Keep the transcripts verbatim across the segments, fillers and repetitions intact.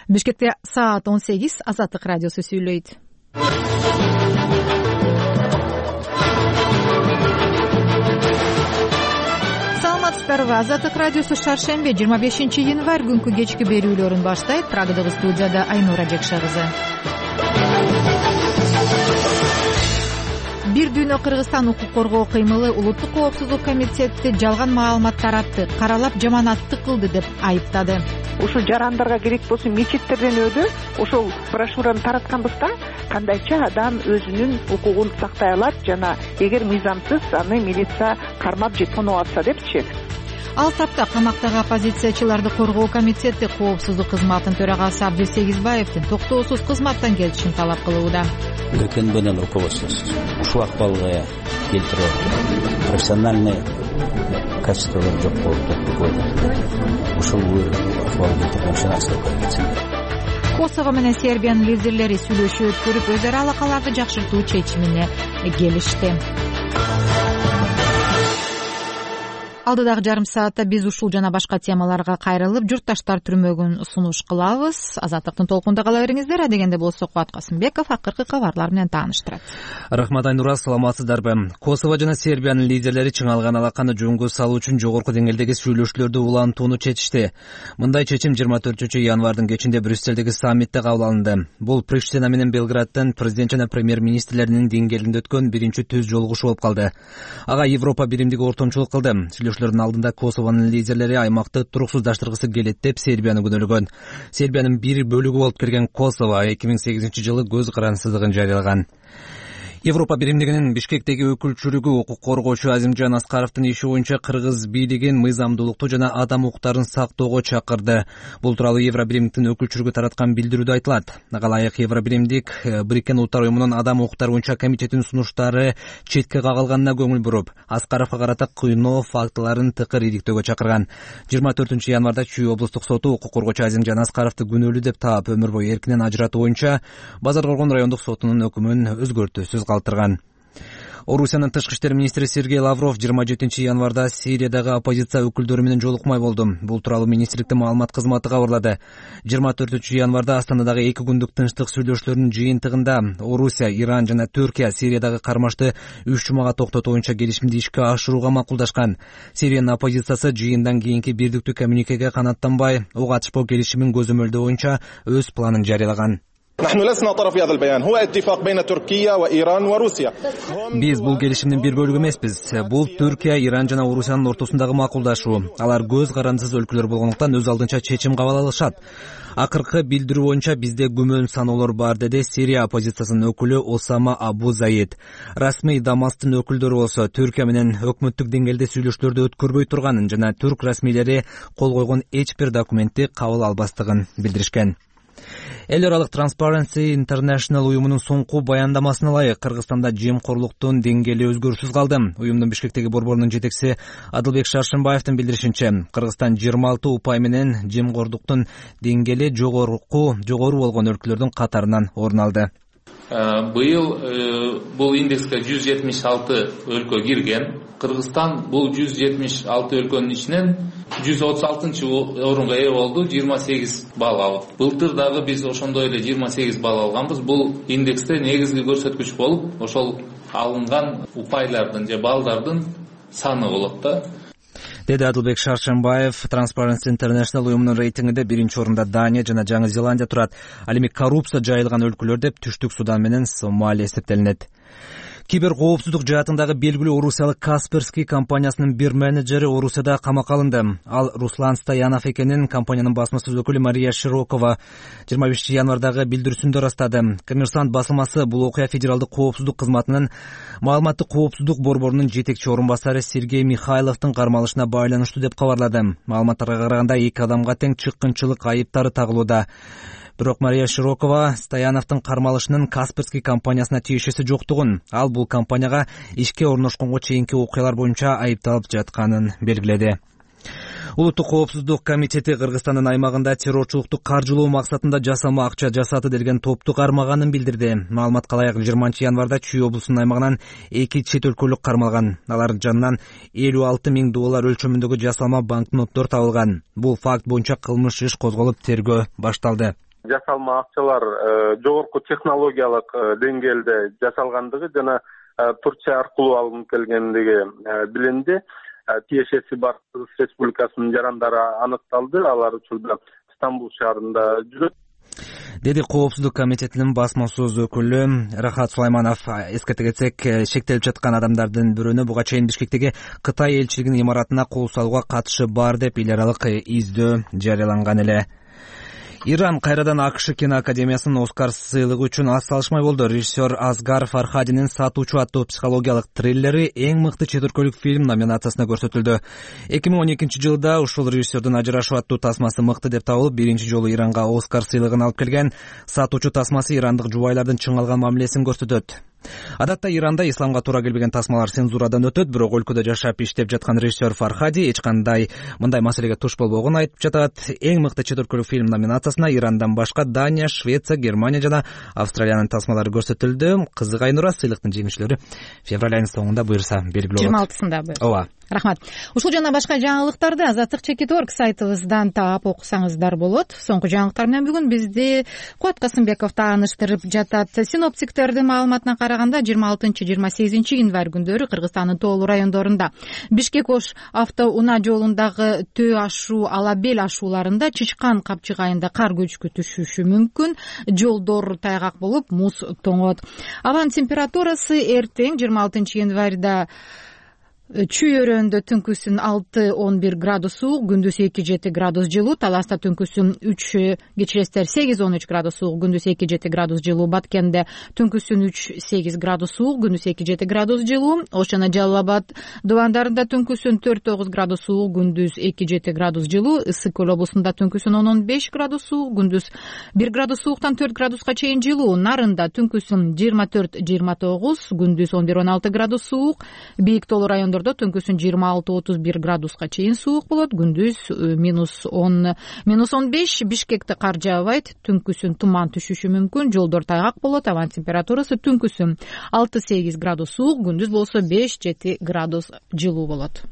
Бишкекте саат он сегиз, Азаттык радиосу сүйлөйт. Саламатсыздарбы? Азаттык радиосу шаршембе жыйырма бешинчи январь күнкү кечки берүүлөрүн баштайт. Прагадагы студияда Айнура Жекша кызы. Бир дүйнө Кыргызстан укук коргоо кыймылы Улуттук коопсуздук комитети жалган маалымат таратты, каралап жаманаттык кылды деп айыптады. Ушул жарандарга керек болсо мечиттерден өдү ошол брошюраны таратканбыз да, кандайча адам өзүнүн укугун сактай алат жана эгер мыйзамсыз аны милиция кармап же тоноп алса депчи. Ал тапта камактагы оппозициячыларды коргоо комитети коопсуздук кызматынын төрагасы Абдис Сегизбаевдин токтоосуз кызматтан кетишин талап кылууда. ГКНБ руководствосу ушул акыбалга келтирип профессиональный качестволор жок болуп кетти. Ушул акыбалга келтирген үчүн астык. Косово менен Сербиянын лидерлери сүйлөшүү өткөрүп, өз ара алакаларды жакшыртуу чечимине келишти. Алдыдагы жарым саатта биз ушул жана башка темаларга кайрылып, журтташтар түрмөгүн сунуш кылабыз. Азаттыктын толкунда кала бериңиздер. Адегенде болсо Кубат Касымбеков акыркы кабарлар менен тааныштырат. Рахмат Айнура, саламатсыздарбы? Косово жана Сербиянын лидерлери чыңалган алаканы жөнгө салуу үчүн жогорку деңгээлдеги сүйлөшүүлөрдү улантууну чечишти. Мындай чечим жыйырма төртүнчү январдын кечинде Брюссельдеги саммитте кабыл алынды. Бул Приштина менен Белградтын президент жана премьер-министрлеринин деңгээлинде өткөн биринчи түз жолугушуу болуп калды. Ага Европа биримдиги ортомчулук кылды. Сүйлөшүүлөрдүн алдында Косованын лидерлери аймакты туруксуздаштыргысы келет деп Сербияны күнөөлөгөн. Сербиянын бир бөлүгү болуп келген Косово эки миң сегизинчи жылы көз карансыздыгын жарыялаган. Европа биримдигинин Бишкектеги өкүлчүлүгү укук коргоочу Азимжан Аскаровдун иши боюнча кыргыз бийлигин мыйзамдуулукту жана адам укуктарын сактоого чакырды. Бул тууралуу Евробиримдиктин өкүлчүлүгү тараткан билдирүүдө айтылат. Ага ылайык Евробиримдик Бириккен Улуттар уюмунун адам укуктары боюнча комитетинин сунуштары четке кагылганына көңүл буруп, Аскаровго карата кыйноо фактыларын тыкыр иликтөөгө чакырган. жыйырма төртүнчү январда Чүй облустук соту укук коргоочу Азимжан Аскаровду күнөөлүү деп таап, өмүр бою эркинен ажыратуу боюнча Базар Коргон райондук сотунун өкүмүн өзгөртүүсүз калтырган. Орусиянын тышкы иштер министри Сергей Лавров жыйырма жетинчи январда Сириядагы оппозиция өкүлдөрү менен жолукмай болду. Бул тууралуу министрликтин маалымат кызматы кабарлады. жыйырма төртүнчү январда Астанадагы эки күндүк тынчтык сүйлөшүүлөрүнүн жыйынтыгында Орусия, Иран жана Түркия Сириядагы кармашты үч жумага токтотуу боюнча келишимди ишке ашырууга макулдашкан. Сириянын оппозициясы жыйындан кийинки бирдиктүү коммюникеге канааттанбай, ок атышпоо келишимин көзөмөлдөө боюнча өз планын жарыялаган. Биз бул келишимдин бир бөлүгү эмеспиз. Бул Түркия, Иран жана Орусиянын ортосундагы макулдашуу. Алар көз карандысыз өлкөлөр болгондуктан өз алдынча чечим кабыл алышат. Акыркы билдирүү боюнча бизде күмөн саноолор бар, деди Сирия оппозициясынын өкүлү Осама Абу Заид. Расмий Дамастын өкүлдөрү болсо Түркия менен өкмөттүк деңгээлде сүйлөшүүлөрдү өткөрбөй турганын жана түрк расмийлери кол койгон эч бир документти кабыл албастыгын билдиришкен. Эл аралык Transparency International уюмунун соңку баяндамасына ылайык Кыргызстанда жемкорлуктун деңгээли өзгөрүшсүз калды. Уюмдун Бишкектеги борборунун жетекчиси Адылбек Шаршымбаевдин билдиришинче, Кыргызстан жыйырма алты упай менен жемкорлуктун деңгээли жогорку жогору болгон өлкөлөрдүн катарынан орун алды. Быйыл бул индекске жүз жетимиш алты өлкө кирген. Кыргызстан бул жүз жетимиш алты өлкөнүн ичинен жүз отуз алтынчы орунга ээ болду, жыйырма сегиз балл алып. Былтыр дагы биз ошондой эле жыйырма сегиз балл алганбыз. Бул индексте негизги көрсөткүч болуп, ошол алынган упайлардын же баллдардын саны болот да. Деди Адылбек Шаршымбаев. Transparency International уюмунун рейтингинде биринчи орунда Дания жана Жаңы Зеландия турат. Ал эми коррупция жайылган өлкөлөр деп Түштүк Судан менен Сомалия эсептелинет. Кибер коопсуздук жаатындагы белгилүү орусиялык Касперский компаниясынын бир менеджери Орусияда камакка алынды. Ал Руслан Стоянов экенин компаниянын басмасөз өкүлү Мария Широкова жыйырма бешинчи январдагы билдирүүсүндө ырастады. Коммерсант басылмасы бул окуя федералдык коопсуздук кызматынын маалыматтык коопсуздук борборунун жетекчи орун басары Сергей Михайловдун кармалышына байланыштуу деп кабарлады. Маалыматтарга караганда эки адамга тең чыккынчылык айыптары тагылууда. Бирок Мария Широкова Стояновдун кармалышынын Касперский компаниясына тиешеси жоктугун, ал бул компанияга ишке орношконго чейинки окуялар боюнча айыпталып жатканын белгиледи. Улуттук коопсуздук комитети Кыргызстандын аймагында террорчулукту каржылоо максатында жасалма акча жасады делген топту кармаганын билдирди. Маалыматка ылайык жыйырманчы январда Чүй облусунун аймагынан эки чет өлкөлүк кармалган. Алар жанынан элүү алты миң доллар өлчөмүндөгү жасалма банкноттор табылган. Бул факт боюнча кылмыш иш козголуп, тергөө башталды. жасалма акчалар жогорку технологиялык деңгээлде жасалгандыгы жана Турция аркылуу алынып келгендиги билинди. Тиешеси бар Кыргыз Республикасынын жарандары аныкталды. Алар учурда Стамбул шаарында жүрөт, деди Коопсуздук комитетинин басма сөз өкүлү Рахат Сулайманов. Эскерте кетсек, шектелип жаткан адамдардын бирөөнө буга чейин Бишкектеги Кытай элчилигинин имаратына кол салууга катышы бар деп эл аралык издөө жарыяланган эле. Иран кайрадан АКШ киноакадемиясынын Оскар сыйлыгы үчүн ас салышмай болду. Режиссер Асгар Фархадинин «Сатуучу» аттуу психологиялык триллери эң мыкты чет өлкөлүк фильм номинациясына көрсөтүлдү. эки миң он экинчи жылда ушул режиссердин «Ажырашуу» аттуу тасмасы мыкты деп табылып, биринчи жолу Иранга Оскар сыйлыгын алып келген. «Сатуучу» тасмасы ирандык жубайлардын чың алган мамилесин көрсөтөт. Адатта Иранда исламга туура келбеген тасмалар цензурадан өтөт, бирок өлкөдө жашап иштеп жаткан режиссер Фархади эч кандай мындай маселеге туш болбогонун айтып жатат. Эң мыкты чет өлкөлүк фильм номинациясына Ирандан башка Дания, Швеция, Германия жана Австралиянын тасмалары көрсөтүлдү. Кызык Айнура, сыйлыктын жеңүүчүлөрү февраль айынын соңунда буюрса белгилүү болот. жыйырма алтысында буюрса. Ооба. Рахмат. Ушул жана башка жаңылыктарды Азаттык чекит орг сайтыбыздан таап окусаңыздар болот. Соңку жаңылыктар менен бүгүн бизди Кубат Касымбеков тааныштырып жатат. Синоптиктердин маалыматына караганда жыйырма алтынчы жыйырма сегизинчи январь күндөрү Кыргызстандын тоолуу райондорунда Бишкек Ош автоунаа жолундагы Төө ашуу, Алабел ашууларында Чычкан Капчык айында кар көчкү түшүшү мүмкүн. Жолдор тайгак болуп, муз тоңот. Абанын температурасы эртең жыйырма алтынчы январда Чүй өрөөндө түнкүсүн алты он бир градус суук, күндүз эки жети градус жылуу, Таласта түнкүсүн үч, кечиресиздер сегиз он үч градус суук, күндүз эки жети градус жылуу, Баткенде түнкүсүн үч сегиз градус суук, күндүз эки жети градус жылуу, Ош жана Жалал Абад дубандарында түнкүсүн төрт тогуз градус суук, күндүз эки жети градус жылуу, Ысык Көл облусунда түнкүсүн он он беш градус суук, күндүз бир градус сууктан төрт градуска чейин жылуу, Нарында түнкүсүн жыйырма төрт жыйырма тогуз, күндүз он бир он алты градус суук, Бийик тоолуу райондор түнкүсүн жыйырма алты отуз бир градуска чейин суук болот, күндүз минус он минус он беш. Бишкекте кар жаабайт, түнкүсүн туман түшүшү мүмкүн, жолдор тайгак болот. Абанын температурасы түнкүсүн алты сегиз градус суук, күндүз болсо беш жети градус жылуу болот.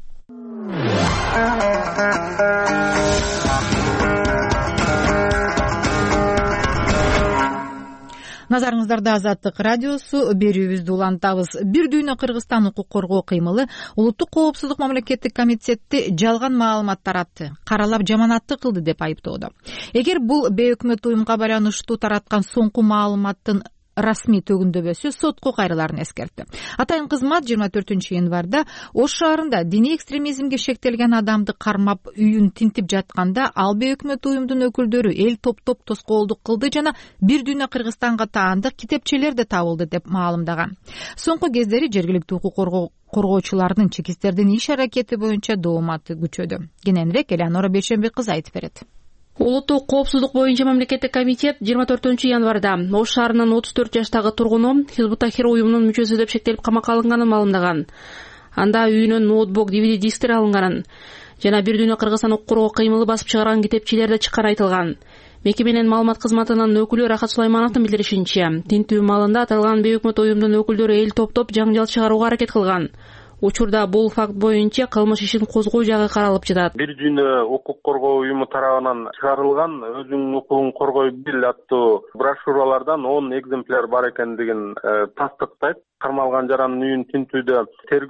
Назарыңыздарда Азаттык радиосу, берүүбүздү улантабыз. Бир дүйнө Кыргызстан укук коргоо кыймылы Улуттук коопсуздук мамлекеттик комитетти жалган маалымат таратты, каралап жаманатты кылды деп айыптоодо. Эгер бул бейөкмөт уюмга байланыштуу тараткан соңку маалыматтын расмий төгүндөбөсү сотко кайрыларын эскертти. Атайын кызмат жыйырма төртүнчү январда Ош шаарында диний экстремизмге шектелген адамды кармап үйүн тинтип жатканда ал бейөкмөт уюмдун өкүлдөрү эл топтоп тоскоолдук кылды жана бир дүйнө Кыргызстанга таандык китепчелер да табылды деп маалымдаган. Соңку кездери жергиликтүү укук коргоо коргоочулардын чекистердин иш аракети боюнча дооматы күчөдү. Кененирээк Элеонора Бейшембек кызы айтып берет. Улуттук коопсуздук боюнча мамлекеттик комитет жыйырма төртүнчү январда Ош шаарынын отуз төрт жаштагы тургуну Хизбут-Тахрир уюмунун мүчөсү деп шектелип камакка алынганын маалымдаган. Анда үйүнөн ноутбук, ди ви ди дисктер алынганын жана бир дүйнө Кыргызстан укук коргоо кыймылы басып чыгарган китепчелер да чыкканы айтылган. Мекеменин маалымат кызматынын өкүлү Рахат Сулаймановдун билдиришинче, тинтүү маалында аталган бейөкмөт уюмдун өкүлдөрү эл топтоп жаңжал чыгарууга аракет кылган. Учурда бул факт боюнча кылмыш ишин козгоо жагы каралып жатат. Бир дүйнө укук коргоо уюму тарабынан чыгарылган өзүңдүн укугуң коргой бил аттуу брошюралардан он экземпляр бар экендигин тастыктайт. Кармалган жарандын үйүн тинтүүдө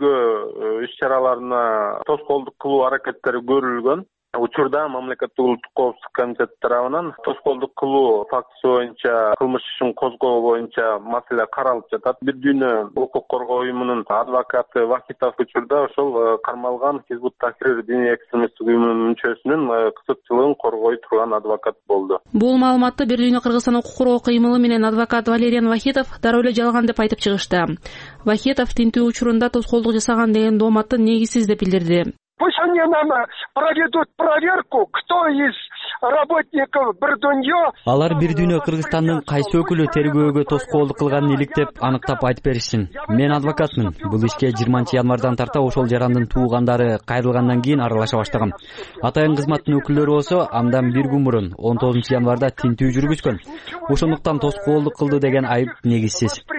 тергөө иш чараларына тоскоолдук кылуу аракеттери көрүлгөн. Учурда мамлекеттик улуттук коопсуздук комитети тарабынан тоскоолдук кылуу фактысы боюнча кылмыш ишин козгоо боюнча маселе каралып жатат. Бир дүйнө укук коргоо уюмунун адвокаты Вахитов учурда ошол кармалган Хизбут-Тахрир диний экстремисттик уюмунун мүчөсүнүн кызыкчылыгын коргой турган адвокат болду. Бул маалыматты Бир дүйнө Кыргызстан укук коргоо кыймылы менен адвокат Валериан Вахитов дароо эле жалган деп айтып чыгышты. Вахитов тинтүү учурунда тоскоолдук жасаган деген дооматты негизсиз деп билдирди. Пусть они нам проведут проверку, кто из работников Бирдуньо. Алар Бир дүйнө Кыргызстандын кайсы өкүлү тергөөгө тоскоолдук кылганын иликтеп, аныктап айтып беришsin. Мен адвокатмын. Бул ишке жыйырманчы январдан тарта ошол жарандын туугандары кайрылгандан кийин аралаша баштаган. Атайын кызматтын өкүлдөрү болсо андан бир күн мурун он тогузунчу январда тинтүү жүргүзгөн. Ошондуктан тоскоолдук кылды деген айып негизсиз.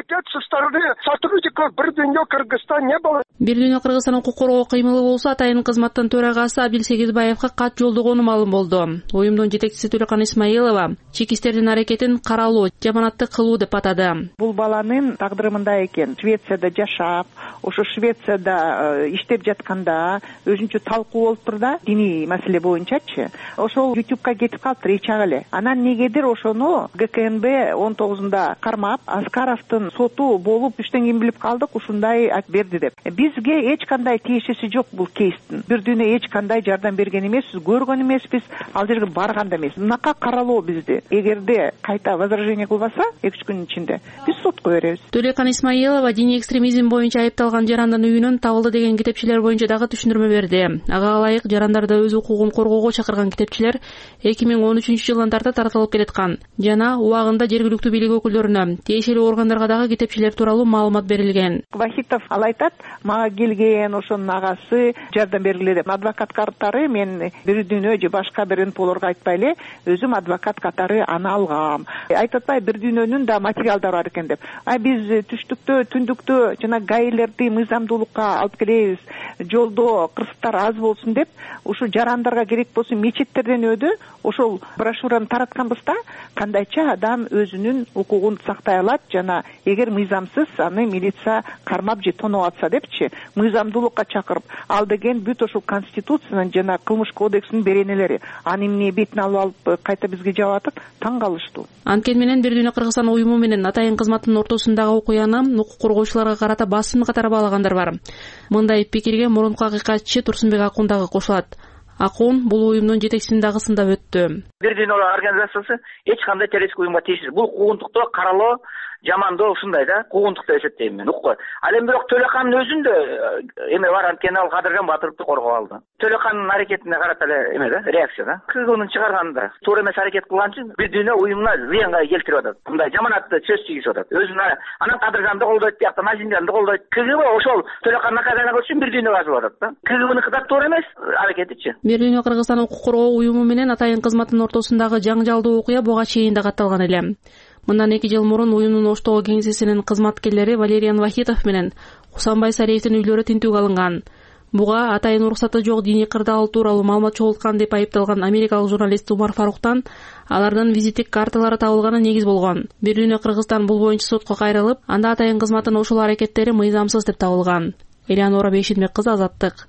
иностранные сотрудники бир дүйнө Кыргызстан не было. Бир дүйнө Кыргызстан укук коргоо кыймылы болсо атайын кызматтын төрагасы Абдил Сегизбаевга кат жолдогону маалым болду. Уюмдун жетекчиси Төлекан Исмаилова чекистердин аракетин каралуу, жаманатты кылуу деп атады. Бул баланын тагдыры мындай экен. Швецияда жашап, ошо Швецияда иштеп жатканда өзүнчө талкуу болуп тур да, диний маселе боюнчачы. Ошол ютубка кетип калыптыр эч ак эле. Анан негедир ошону ГКНБ он тогузунда кармап, Аскаровдун соту болуп иштен кийин билип калдык, ушундай айтып берди деп. Бизге эч кандай тиешеси жок бул кейстин. Бир дүйнө эч кандай жардам берген эмеспиз, көргөн эмеспиз, ал жерге барган да эмес. Мынакка каралоо бизди. Эгерде кайта возражение кылбаса, эки үч күн ичинде биз сотко беребиз. Төлекан Исмаилова диний экстремизм боюнча айыпталган жарандын үйүнөн табылды деген китепчелер боюнча дагы түшүндүрмө берди. Ага ылайык жарандарды өз укугун коргоого чакырган китепчелер эки миң он үчүнчү жылдан тарта таратылып келаткан жана убагында жергиликтүү бийлик өкүлдөрүнө, тиешелүү органдарга дагы китепчелер тууралуу маалымат берилген. Вахитов ал айтат, мага келген ошонун агасы жардам бергиле деп. Адвокат катары мен бир дүйнө же башка бир инфолорго айтпай эле өзүм адвокат катары аны алгам. Айтып атпай бир дүйнөнүн да материалдары бар экен деп. А биз түштүктө, түндүктө жана гаилерди мыйзамдуулукка алып келебиз. Жолдо кырсыктар аз болсун деп, ушу жарандарга керек болсун мечиттерден өдү ошол брошюраны таратканбыз да, кандайча адам өзүнүн укугун сактай алат жана эгер мыйзамсыз аны милиция кармап же тоноп атса депчи, мыйзамдуулукка чакырып, ал деген бүт ошол конституциянын жана кылмыш кодексинин беренелери. Аны эмне бетин алып алып кайта бизге жаап атат, таң калыштуу. Анткени менен Бир дүйнө Кыргызстан уюму менен атайын кызматтын ортосундагы окуяны укук коргоочуларга карата басым катары баалагандар бар. Мындай пикирге мурунку акыйкатчы Турсунбек Акун дагы кошулат. Акун бул уюмдун жетекчисин дагы сындап өттү. Бир дүйнө организациясы эч кандай террористтик уюмга тийишсиз. Бул куугунтукту каралоо, жамандоо ушундай да, куугунтук деп эсептейм мен. Укук. Ал эми бирок Төлекандын өзүндө эме бар, анткени ал Кадыржан Батыровду коргоп алды. Төлекандын аракетине карата эле эме да, реакция да. КГБнын чыгарганында туура эмес аракет кылган үчүн бир дүйнө уюмуна зыянга келтирип атат. Мындай жаманатты сөз тийгизип атат. Өзүнө анан Кадыржанды колдойт, бияктан Азимжанды колдойт. КГБ ошол Төлекандын наказание кылыш үчүн бир дүйнө казып атат да. КГБныкы да туура эмес аракетичи. Бир дүйнө Кыргызстан укук коргоо уюму менен атайын кызматтын ортосундагы жаңжалдуу окуя буга чейин да катталган эле. Мындан эки жыл мурун уюмдун Оштогу кеңсесинин кызматкерлери Валериан Вахитов менен Кусанбай Сариевдин үйлөрү тинтүүгө алынган. Буга атайын уруксаты жок диний кырдаал тууралуу маалымат чогулткан деп айыпталган америкалык журналист Умар Фаруктан алардын визиттик карталары табылганы негиз болгон. Бир дүйнө Кыргызстан бул боюнча сотко кайрылып, анда атайын кызматтын ошол аракеттери мыйзамсыз деп табылган. Элеонора Бейшенбек кызы, Азаттык.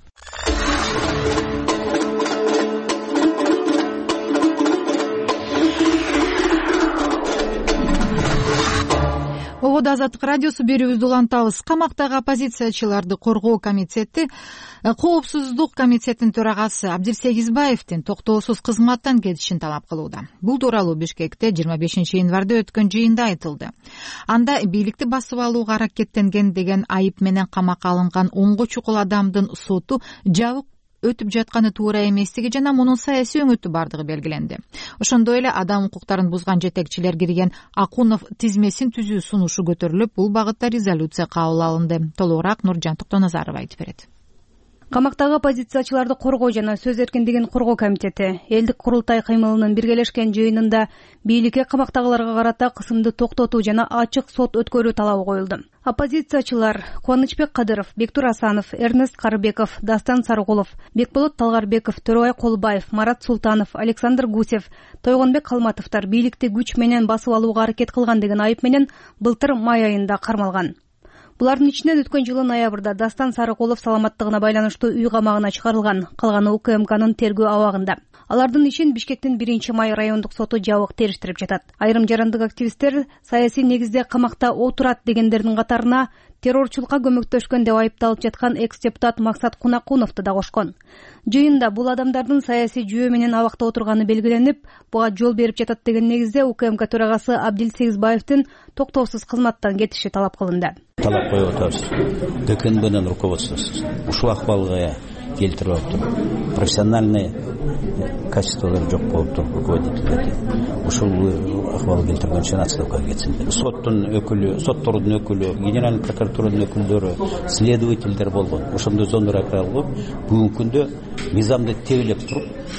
Ободо Азаттык радиосу берүүбүздү улантабыз. Камактагы оппозициячыларды коргоо комитети Коопсуздук комитетинин төрагасы Абдил Сегизбаевдин токтоосуз кызматтан кетишин талап кылууда. Бул тууралуу Бишкекте жыйырма бешинчи январда өткөн жыйында айтылды. Анда бийликти басып алууга аракеттенген деген айып менен камакка алынган онго чукул адамдын соту жабык өтүп жатканы туура эместиги жана мунун саясий өңүтү бардыгы белгиленди. Ошондой эле адам укуктарын бузган жетекчилер кирген Акунов тизмесин түзүү сунушу көтөрүлүп, бул багытта резолюция кабыл алынды. Толугураак Нуржан Токтоназарова айтып берет. Камактагы оппозициячыларды коргоо жана сөз эркиндигин коргоо комитети элдик курултай кыймылынын биргелешкен жыйынында бийликке камактагыларга карата кысымды токтотуу жана ачык сот өткөрүү талабы коюлду. Оппозициячылар Кубанычбек Кадыров, Бектур Асанов, Эрнест Карыбеков, Дастан Сарыгулов, Бекболот Талгарбеков, Төрөбай Колбаев, Марат Султанов, Александр Гусев, Тойгонбек Калматовдор бийликти күч менен басып алууга аракет кылган деген айып менен былтыр май айында кармалган. Булардын ичинен өткөн жылы ноябрда Дастан Сарыгулов саламаттыгына байланыштуу үй камагына чыгарылган, калганы УКМКнын тергөө абагында. Алардын ишин Бишкектин биринчи май райондук соту жабык териштирип жатат. Айрым жарандык активисттер саясий негизде камакта отурат дегендердин катарына террорчулукка көмөктөшкөн деп айыпталып жаткан экс-депутат Максат Кунакуновду да кошкон. Жыйында бул адамдардын саясий жүйө менен абакта отурганы белгиленип, буга жол берип жатат деген негизде УКМК төрагасы Абдил Сегизбаевдин токтоосуз кызматтан кетиши талап кылынды. Талап коюп атабыз. ГКНБнын руководствосу ушул акыбалга келтирип атып, профессиональный качестволор жок болуп туруп руководителдерди. Ушул акыбал келтирген үчүн отставкага кетсин. Соттун өкүлү, соттордун өкүлү, генеральный прокуратуранын өкүлдөрү, следовательдер болгон. Ошондой зондор акыбалга бүгүнкү күндө мыйзамды тебелеп туруп,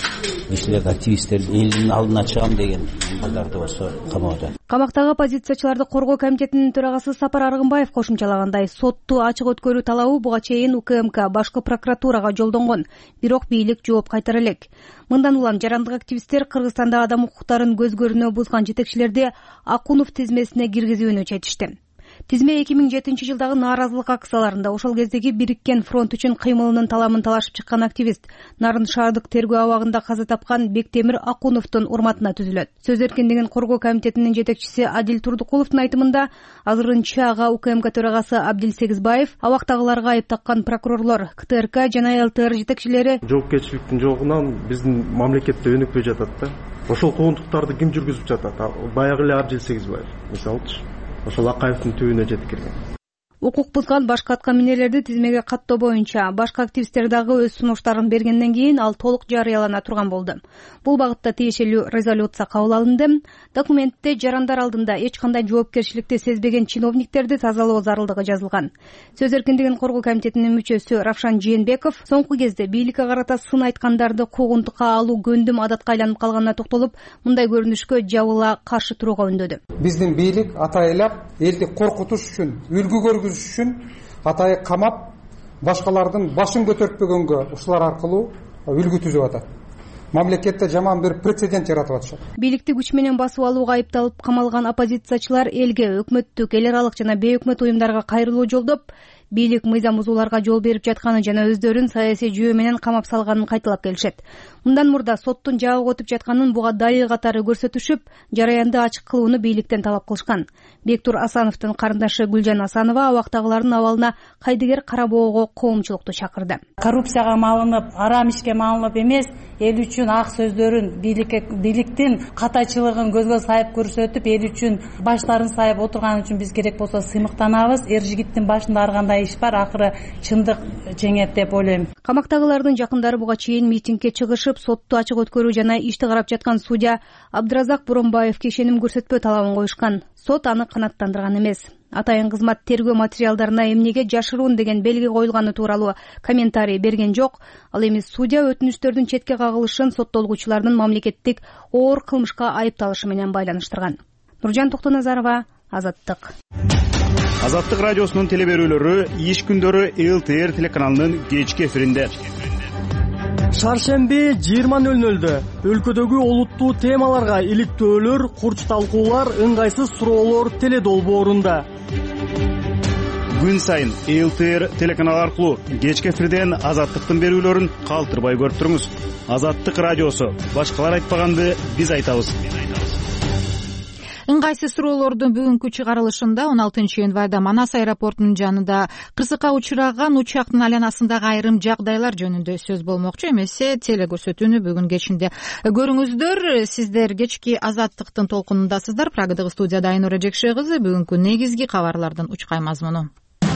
кишилерди, активисттерди элдин алдына чыгам деген кыздарды болсо камоодо. Камактагы оппозициячыларды коргоо комитетинин төрагасы Сапар Аргынбаев кошумчалагандай, сотту ачык өткөрүү талабы буга чейин УКМК башкы прокуратурага жолдонгон, бирок бийлик жооп кайтара элек. Мындан улам жарандык активисттер Кыргызстанда адам укуктарын көз көрүнө бузган жетекчилерди Акунов тизмесине киргизүүнү чечишти. Тизме эки миң жетинчи жылдагы нааразылык акцияларында ошол кездеги Бириккен фронт үчүн кыймылынын таламын талашып чыккан активист Нарын шаардык тергөө абагында каза тапкан Бектемир Акуновдун урматына түзүлөт. Сөз эркиндигин коргоо комитетинин жетекчиси Адил Турдукуловдун айтымында, азырынча ага УКМК төрагасы Абдил Сегизбаев абактагыларга айып таккан прокурорлор, КТРК жана ЛТР жетекчилери жоопкерчиликтин жогунан биздин мамлекетте өнүкпөй жатат да. Ошол куугунтуктарды ким жүргүзүп жатат? Баягы эле Абдил Сегизбаев мисалычы. Ошол Акаевдин түбүнө жетип кирген. Укук бузган башка аткаминерлерди тизмеге каттоо боюнча башка активисттер дагы өз сунуштарын бергенден кийин ал толук жарыялана турган болду. Бул багытта тиешелүү резолюция кабыл алынды. Документте жарандар алдында эч кандай жоопкерчиликти сезбеген чиновниктерди тазалоо зарылдыгы жазылган. Сөз эркиндигин коргоо комитетинин мүчөсү Равшан Жээнбеков соңку кезде бийликке карата сын айткандарды куугунтукка алуу көндүм адатка айланып калганына токтолуп, мындай көрүнүшкө жабыла каршы турууга үндөдү. Биздин бийлик атайылап элди коркутуш үчүн, үлгү көргүзүш үчүн атайы камап, башкалардын башын көтөртпөгөнгө ушулар аркылуу үлгү түзүп атат. Мамлекетте жаман бир прецедент жаратып атышат. Бийликти күч менен басып алууга айыпталып камалган оппозициячылар элге, өкмөттүк, эл аралык жана бейөкмөт уюмдарга кайрылуу жолдоп, бийлик мыйзам бузууларга жол берип жатканы жана өздөрүн саясий жүйө менен камап салганын кайталап келишет. Мындан мурда соттун жабык өтүп жатканын буга далил катары көрсөтүшүп, жараянды ачык кылууну бийликтен талап кылышкан. Бектур Асановдун карындашы Гүлжан Асанова абактагылардын абалына кайдыгер карабоого коомчулукту чакырды. Коррупцияга малынып, арам ишке малынып эмес, эл үчүн ак сөздөрүн, бийликке, бийликтин катачылыгын көзгө сайып көрсөтүп, эл үчүн баштарын сайып отурган үчүн биз керек болсо сыймыктанабыз. Эр жигиттин башында ар кандай иш бар, акыры чындык жеңет деп ойлойм. Камактагылардын жакындары буга чейин митингге чыгышып, сотту ачык өткөрүү жана ишти карап жаткан судья Абдыразак Буронбаевге ишеним көрсөтпөө талабын коюшкан. Сот аны канааттандырган эмес. Атайын кызмат тергөө материалдарына эмнеге жашыруун деген белги коюлганы тууралуу комментарий берген жок. Ал эми судья өтүнүчтөрдүн четке кагылышын соттолгучулардын мамлекеттик оор кылмышка айыпталышы менен байланыштырган. Нуржан Токтоназарова, Азаттык. Азаттык радиосунун телеберүүлөрү иш күндөрү эл тэ эр телеканалынын кечки эфиринде. Шаршемби жыйырма нөл нөлдө өлкөдөгү олуттуу темаларга иликтөөлөр, курч талкуулар, ыңгайсыз суроолор теле долбоорунда. Күн сайын эл тэ эр телеканалы аркылуу кечки эфирден Азаттыктын берүүлөрүн калтырбай көрүп туруңуз. Азаттык радиосу, башкалар айтпаганды биз айтабыз. Ыңгайсыз суроолордун бүгүнкү чыгарылышында он алтынчы январда Манас аэропортунун жанында кырсыкка учураган учактын айланасындагы айрым жагдайлар жөнүндө сөз болмокчу. Эмесе теле көрсөтүүнү бүгүн кечинде көрүңүздөр. Сиздер кечки Азаттыктын толкунундасыздар. Прагадагы студияда Айнура Жекше кызы. Бүгүнкү негизги кабарлардын учкай мазмуну.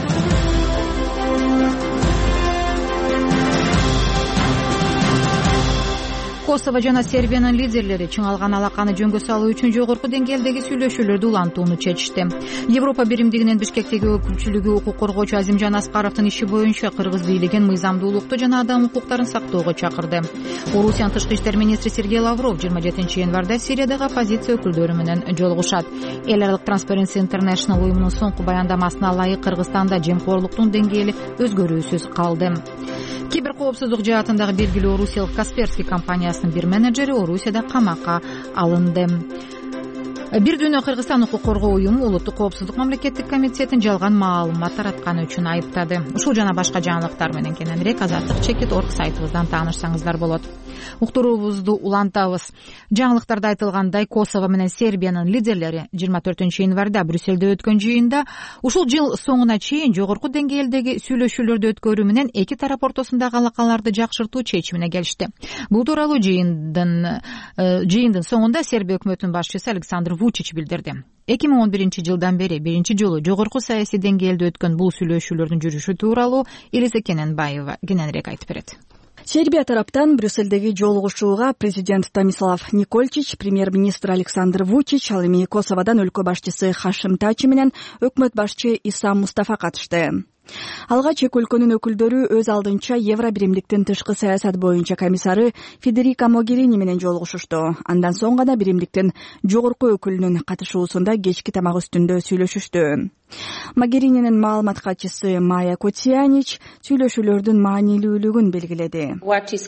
Косово жана Сербиянын лидерлери чыңалган алаканы жөнгө салуу үчүн жогорку деңгээлдеги сүйлөшүүлөрдү улантууну чечишти. Европа биримдигинин Бишкектеги өкүлчүлүгү укук коргоочу Азимжан Аскаровдун иши боюнча кыргыз бийлигин мыйзамдуулукту жана адам укуктарын сактоого чакырды. Орусиянын тышкы иштер министри Сергей Лавров жыйырма жетинчи январда Сириядагы оппозиция өкүлдөрү менен жолугушат. Эл аралык Transparency International уюмунун соңку баяндамасына ылайык Кыргызстанда жемкорлуктун деңгээли өзгөрүүсүз калды. Кибер коопсуздук жаатындагы белгилүү орусиялык Касперский компаниясынын бир менеджери Орусияда камакка алынды. Бир дүйнө Кыргызстан укук коргоо уюму улуттук коопсуздук мамлекеттик комитетин жалган маалымат таратканы үчүн айыптады. Ушул жана башка жаңылыктар менен кененирээк азаттык чекит точка орг сайтыбыздан таанышсаңыздар болот. Уктуруубузду улантабыз. Жаңылыктарда айтылгандай, Косово менен Сербиянын лидерлери жыйырма төртүнчү январда Брюссельде өткөн жыйында ушул жыл соңуна чейин жогорку деңгээлдеги сүйлөшүүлөрдү өткөрүү менен эки тарап ортосундагы алакаларды жакшыртуу чечимине келишти. Бул тууралуу жыйындын жыйындын соңунда Сербия өкмөтүнүн башчысы Александр Вучич билдирди. эки миң он биринчи жылдан бери биринчи жолу жогорку саясий деңгээлде өткөн бул сүйлөшүүлөрдүн жүрүшү тууралуу Элиза Кененбаева кененирээк айтып берет. Сербия тараптан Брюссельдеги жолугушууга президент Томислав Никольчич, премьер-министр Александр Вучич, ал эми Косоводон өлкө башчысы Хашим Тачи менен өкмөт башчы Исам Мустафа катышты. Алгач эки өлкөнүн өкүлдөрү өз алдынча Евро биримдиктин тышкы саясат боюнча комиссары Федерика Могерини менен жолугушушту. Андан соң гана биримдиктин жогорку өкүлүнүн катышуусунда кечки тамак үстүндө сүйлөшүштү. Могерининин маалымат катчысы Майя Котиянич сүйлөшүүлөрдүн маанилүүлүгүн белгиледи.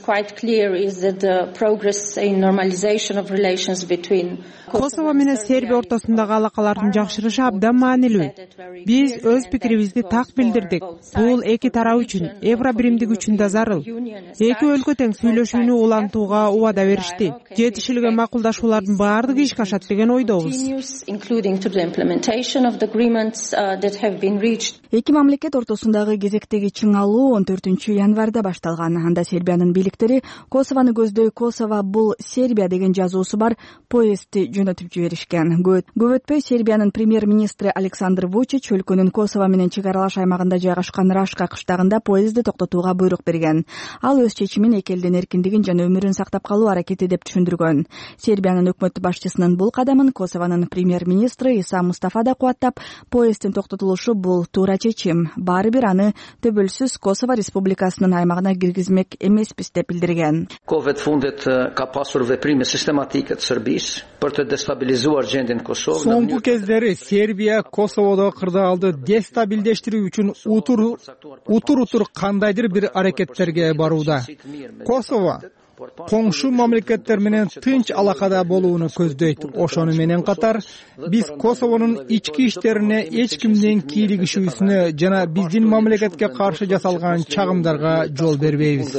Косово менен Сербия ортосундагы алакалардын жакшырышы абдан маанилүү. Биз өз пикирибизди так билдирдик. Бул эки тарап үчүн, Евро биримдиги үчүн да зарыл. Эки өлкө тең сүйлөшүүнү улантууга убада беришти. Жетишилген макулдашуулардын баардыгы ишке ашат деген ойдобуз. Эки мамлекет ортосундагы кезектеги чыңалуу он төртүнчү январда башталган. Анда Сербиянын бийликтери Косовону көздөй, Косово бул Сербия деген жазуусу бар поездди жөнөтүп жиберишкен. Көп өтпөй Сербиянын премьер-министри Александр Вучич өлкөнүн Косово менен чек аралаш аймагында жайгашкан Рашка кыштагында поездди токтотууга буйрук берген. Ал өз чечимин эки элдин эркиндигин жана өмүрүн сактап калуу аракети деп түшүндүргөн. Сербиянын өкмөт башчысынын бул кадамын Косовонун премьер-министри Иса Мустафа да кубаттап, поезддин токтотулушу бул туура чечим. Баары бир аны төбөлсүз Косово республикасынын аймагына киргизмек эмеспиз деп билдирген. Соңку кездери Сербия Косоводо кырдаалды дестабилдештирүү үчүн утур утур кандайдыр бир аракеттерге барууда. Косово коңшу мамлекеттер менен тынч алакада болууну көздөйт. Ошону менен катар биз Косовонун ички иштерине эч кимдин кийлигишүүсүнө жана биздин мамлекетке каршы жасалган чагымдарга жол бербейбиз.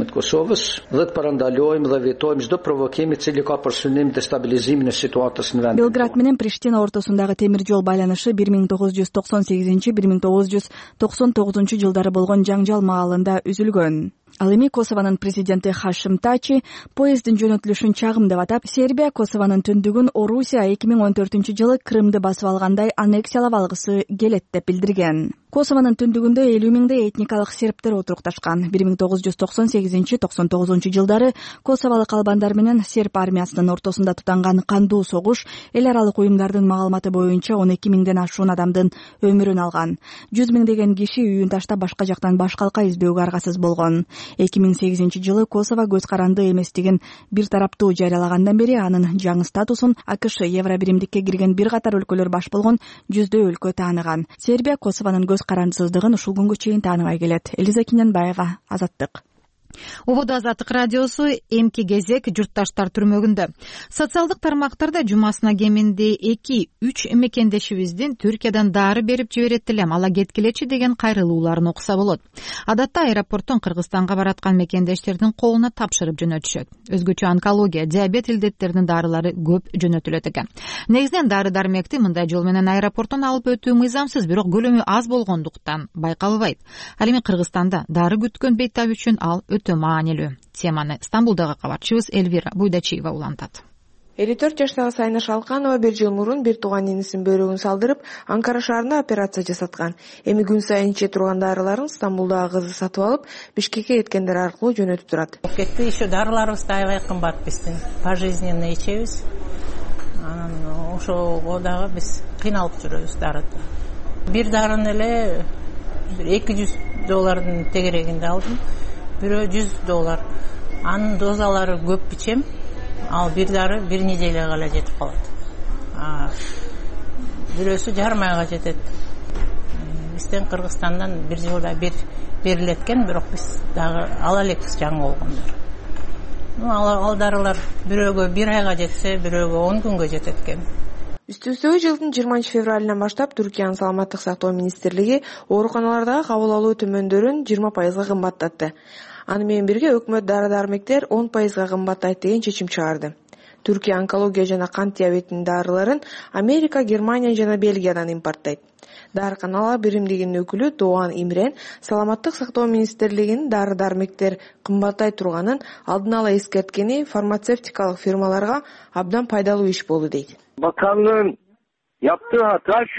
Белград менен Приштина ортосундагы темир жол байланышы бир миң тогуз жүз токсон сегизинчи — бир миң тогуз жүз токсон тогузунчу жылдары болгон жаңжал маалында үзүлгөн. Ал эми Косовонун президенти Хашим Тачи поезддин жөнөтүлүшүн чагым деп атап, Сербия Косовонун түндүгүн Орусия эки миң он төртүнчү жылы Крымды басып алгандай аннексиялап алгысы келет деп билдирген. Косовонун түндүгүндө элүү миңдей этникалык сербтер отурукташкан. бир миң тогуз жүз токсон сегизинчи — токсон тогузунчу жылдары Косоволук албандар менен серб армиясынын ортосунда тутанган кандуу согуш эл аралык уюмдардын маалыматы боюнча он эки миңден ашуун адамдын өмүрүн алган. жүз миңдеген киши үйүн таштап башка жактан баш калка избөөгө аргасыз болгон. эки миң сегизинчи жылы Косово көз каранды эместигин бир тараптуу жарыялагандан бери анын жаңы статусун АКШ Евро биримдикке кирген бир катар өлкөлөр баш болгон жүздөй өлкө тааныган. Сербия Косовонун көз карандысыздыгын ушул күнгө чейин тааныбай келет. Элиза Киненбаева, Азаттык. Ободо Азаттык радиосу эмки кезек журтташтар түрмөгүндө. Социалдык тармактарда жумасына кеминде эки үч мекендешибиздин Түркиядан дары берип жиберет элем, ала кеткилечи деген кайрылууларын окуса болот. Адатта аэропорттон Кыргызстанга бараткан мекендештердин колуна тапшырып жөнөтүшөт. Өзгөчө онкология, диабет илдеттеринин дарылары көп жөнөтүлөт экен. Негизинен дары дармекти мындай жол менен аэропорттон алып өтүү мыйзамсыз, бирок көлөмү аз болгондуктан байкалбайт. Ал эми Кыргызстанда дары күткөн бейтап үчүн ал өтө маанилүү. Теманы Стамбулдагы кабарчыбыз Элвира Буйдачиева улантат. элүү төрт жаштагы Сайныш Алканова бир жыл мурун бир тууган инисинин бөйрөгүн салдырып, Анкара шаарында операция жасаткан. Эми күн сайын иче турган дарыларын Стамбулдагы кызы сатып алып, Бишкекке кеткендер аркылуу жөнөтүп турат. Кетти, еще дарыларыбыз да аябай кымбат биздин. Пожизненно ичебиз. Анан ошого дагы биз кыйналып жүрөбүз дарыда. Бир дарыны эле эки жүз доллардын тегерегинде алдым. Бирөө жүз доллар. Анын дозалары көп ичем. Ал бир дары бир неделяга эле жетип калат. Бирөөсү жарым айга жетет. Бизден Кыргызстандан бир жылда бир берилет экен, бирок биз дагы ала элекпиз жаңы болгондор. Ну, ал дарылар бирөөгө бир айга жетсе, бирөөгө он күнгө жетет экен. Үстүбүздөгү жылдын жыйырманчы февралынан баштап Түркиянын саламаттык сактоо министрлиги ооруканалардагы кабыл алуу төмөндөрүн жыйырма пайызга кымбаттатты. Аны менен бирге өкмөт дары-дармектер он пайызга кымбаттайт деген чечим чыгарды. Түркия онкология жана кант диабетинин дарыларын Америка, Германия жана Бельгиядан импорттойт. Дарыканалар биримдигинин өкүлү Doğan Имрен саламаттык сактоо министрлигинин дары-дармектер кымбаттай турганын алдын ала эскерткени фармацевтикалык фирмаларга абдан пайдалуу иш болду дейт. Bakanlığın yaptığı hata şu,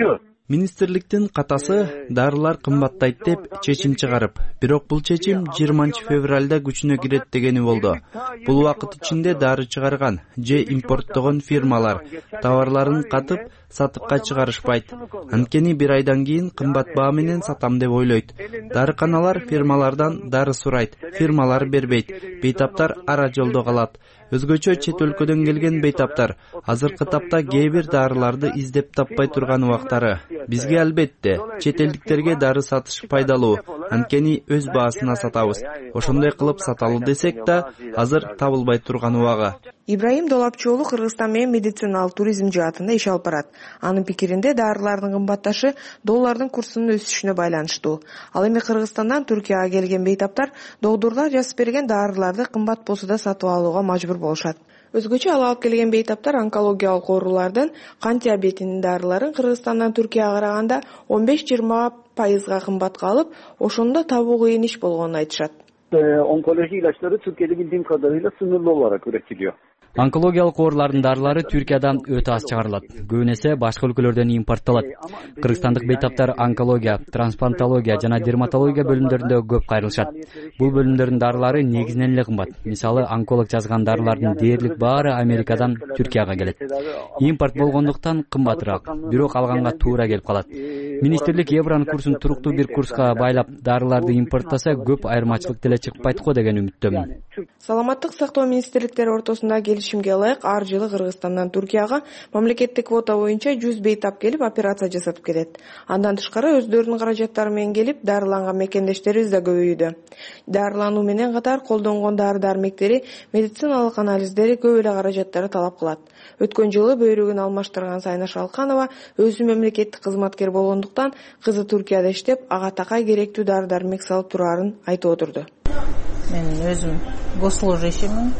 министрликтин катасы дарылар кымбаттайт деп чечим чыгарып, бирок бул чечим жыйырманчы февралда күчүнө кирет дегени болду. Бул убакыт ичинде дары чыгарган же импорттогон фирмалар товарларын катып сатыкка чыгарышпайт. Анткени бир айдан кийин кымбат баа менен сатам деп ойлойт. Дарыканалар фирмалардан дары сурайт, фирмалар бербейт. Бейтаптар ара жолдо калат. Өзгөчө чет өлкөдөн келген бейтаптар азыркы тапта кээ бир дарыларды издеп таппай турган убактары. Бизге албетте чет элдиктерге дары сатыш пайдалуу, анткени өз баасына сатабыз. Ошондой кылып саталы десек да, азыр табылбай турган убагы. Ибраим Долапчы уулу Кыргызстан менен медициналык туризм жаатында иш алып барат. Анын пикиринде дарылардын кымбатташы доллардын курсунун өсүшүнө байланыштуу. Ал эми Кыргызстандан Түркияга келген бейтаптар доктурлар жазып берген дарыларды кымбат болсо да сатып алууга мажбур болушат. Өзгөчө ал алып келген бейтаптар онкологиялык оорулардын, кант диабетинин дарыларын Кыргызстандан Түркияга караганда он беш жыйырма пайызга кымбатка алып, ошондо табуу кыйын иш болгонун айтышат. Onkoloji ilaçları Türkiye'de bildiğim kadarıyla sınırlı olarak üretiliyor. Онкологиялык оорулардын дарылары Түркиядан өтө аз чыгарылат. Көбүнесе башка өлкөлөрдөн импорттолот. Кыргызстандык бейтаптар онкология, трансплантология жана дерматология бөлүмдөрүндө көп кайрылышат. Бул бөлүмдөрдүн дарылары негизинен эле кымбат. Мисалы, онколог жазган дарылардын дээрлик баары Америкадан Түркияга келет. Импорт болгондуктан кымбатыраак, бирок алганга туура келип калат. Министрлик евронун курсун туруктуу бир курска байлап дарыларды импорттаса, көп айырмачылык деле чыкпайт го деген үмүттөмүн. Саламаттык сактоо министрликтери ортосунда келишимге ылайык ар жылы Кыргызстандан Түркияга мамлекеттик квота боюнча жүз бейтап келип операция жасатып келет. Андан тышкары өздөрүнүн каражаттары менен келип дарыланган мекендештерибиз да көбөйдү. Дарылануу менен катар колдонгон дары-дармектери, медициналык анализдери көп эле каражаттары талап кылат. Өткөн жылы бөйрөгүн алмаштырган Сайнаш Алканова өзү мемлекеттик кызматкер болгондуктан кызы Түркияда иштеп, ага такай керектүү дары-дармек салып турарын айтып отурду. Мен өзүм госслужащиймин.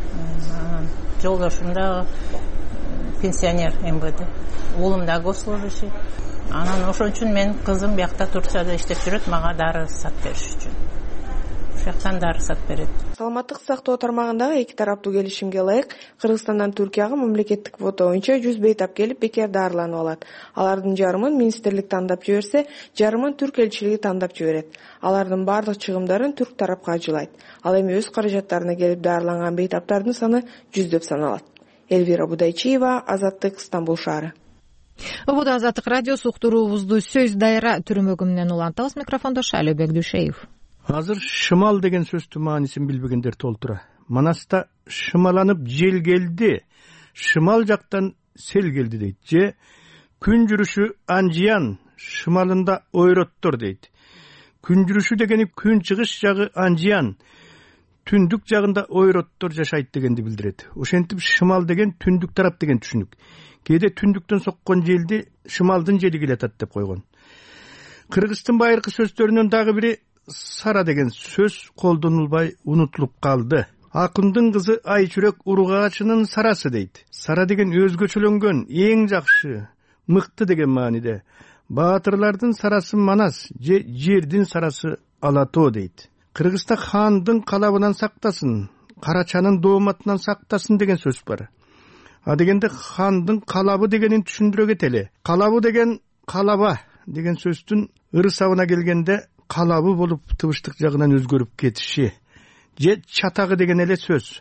Жолдошум да пенсионер эм вэ дэ. Уулум да госслужащий. Анан ошон үчүн мен кызым биякта Турцияда иштеп жүрөт, мага дары сатып бериш үчүн. Ошоктан дары сатып берет. Саламаттык сактоо тармагындагы эки тараптуу келишимге ылайык Кыргызстандан Түркияга мамлекеттик квота боюнча жүз бейтап келип бекер дарыланып алат. Алардын жарымын министрлик тандап жиберсе, жарымын Түрк элчилиги тандап жиберет. Алардын бардык чыгымдарын түрк тарапка ажылайт. Ал эми өз каражаттарына келип дарыланган бейтаптардын саны жүздөп саналат. Элвира Будайчиева, Азаттык, Стамбул шаары. Убуда Азаттык радиосу уктуруубузду сөз дайра түрмөгү менен улантабыз. Микрофондо Шайлообек Дүйшеев. Азыр шымал деген сөздүн маанисин билбегендер толтура. Манаста шымаланып жел келди, шымал жактан сел келди дейт. Же күн жүрүшү анжиян, шымалында ойроттор дейт. Күн жүрүшү дегени күн чыгыш жагы анжиян, түндүк жагында ойроттор жашайт дегенди билдирет. Ошентип шымал деген түндүк тарап деген түшүнүк. Кээде түндүктөн соккон желди шымалдын жели келатат деп койгон. Кыргыздын байыркы сөздөрүнөн дагы бири сара деген сөз колдонулбай унутулуп калды. Акындын кызы Айчүрөк уругачынын сарасы дейт. Сара деген өзгөчөлөнгөн, эң жакшы, мыкты деген мааниде. Баатырлардын сарасы Манас, же жердин сарасы Алатоо дейт. Кыргызда хандын калабынан сактасын, карачанын дооматынан сактасын деген сөз бар. А дегенде хандын калабы дегенин түшүндүрө кетели. Калабы деген калаба деген сөздүн ырысабына келгенде калабы болуп тыбыштык жагынан өзгөрүп кетиши. Же чатагы деген эле сөз.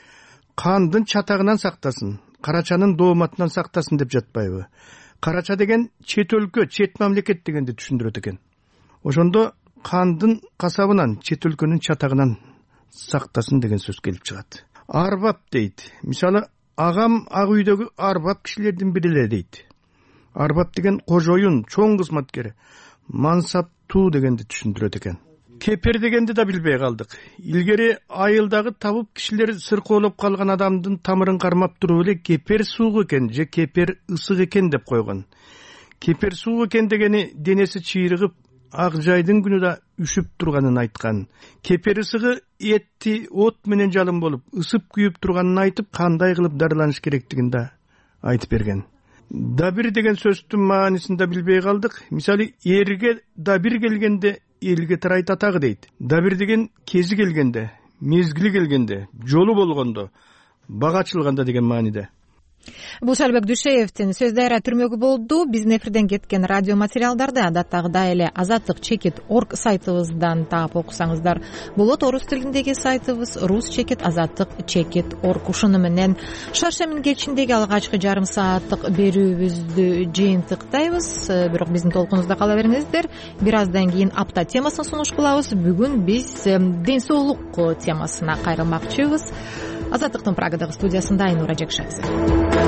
Кандын чатагынан сактасын, карачанын дооматынан сактасын деп жатпайбы? Карача деген чет өлкө, чет мамлекет дегенди түшүндүрөт экен. Ошондо кандын касабынан, чет өлкөнүн чатагынан сактасын деген сөз келип чыгат. Арбап дейт. Мисалы, агам ак үйдөгү арбап кишилердин бири эле дейт. Арбап деген кожоюн, чоң кызматкер, мансаптуу дегенди түшүндүрөт экен. Кепер дегенди да билбей калдык. Илгери айылдагы табып кишилер сыркоолоп калган адамдын тамырын кармап туруп эле кепер суук экен же кепер ысык экен деп койгон. Кепер суук экен дегени денеси чыйрыгып, ак жайдын күнү да үшүп турганын айткан. Кепер ысыгы этти от менен жалын болуп, ысып күйүп турганын айтып, кандай кылып дарыланыш керектигин да айтып берген. Дабир деген сөздүн маанисин да билбей калдык. Мисалы, эрге дабир келгенде элге тарайт атагы дейт. Дабир деген кези келгенде, мезгили келгенде, жолу болгондо, бага ачылганда деген мааниде. бул шалбек дүйшеевдин сөз дайра түрмөгү болду. Биздин эфирден кеткен радио материалдарды адаттагыдай эле азаттык чекит орг сайтыбыздан таап окусаңыздар болот. Орус тилиндеги сайтыбыз рус чекит азаттык чекит орг. Ушуну менен шаршемин кечиндеги алгачкы жарым сааттык берүүбүздү жыйынтыктайбыз. Бирок биздин толкунубузда кала бериңиздер. Бир аздан кийин апта темасын сунуш кылабыз. Бүгүн биз ден соолук темасына кайрылмакчыбыз. Азаттыктын Прагадагы студиясында Айнура Жекшадзе.